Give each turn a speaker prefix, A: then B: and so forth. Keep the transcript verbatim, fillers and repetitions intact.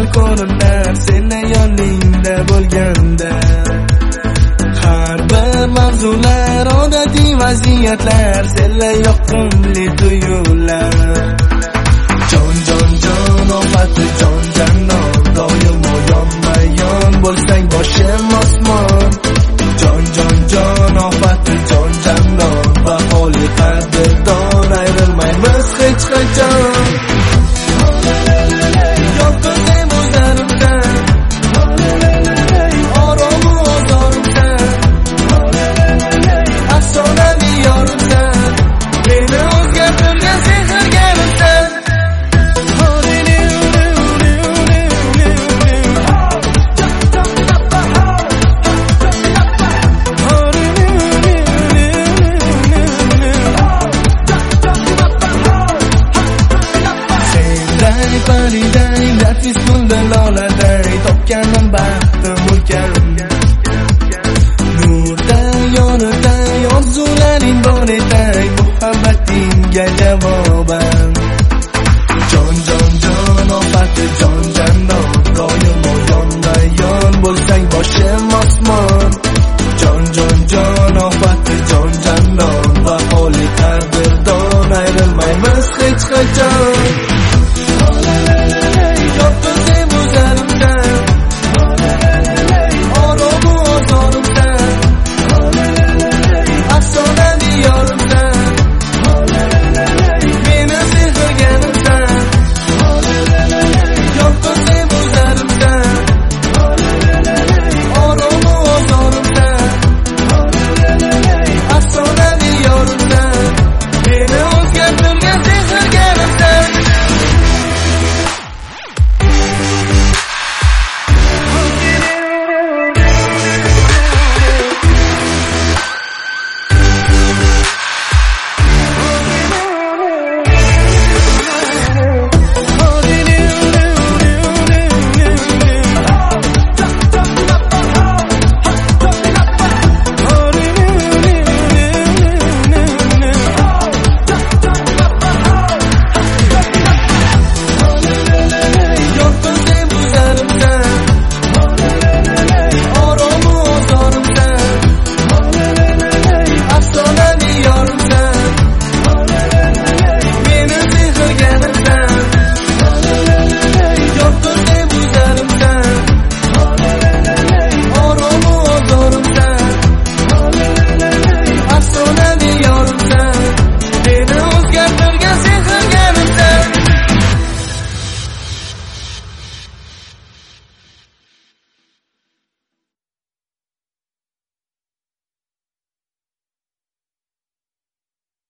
A: ko'rinar seni yoningda bo'lganda. Har bir mavzular odatiy vaziyatlar, senla yoqimli tuyular. Jon jon jon ofati jon jannat, doimo yonma-yon bo'lsang boshim osmon. Jon jon jon ofati jon jannat, baholi qadrdon ayrilmaymiz hech qachon. Nafis gulda loladay topganim bor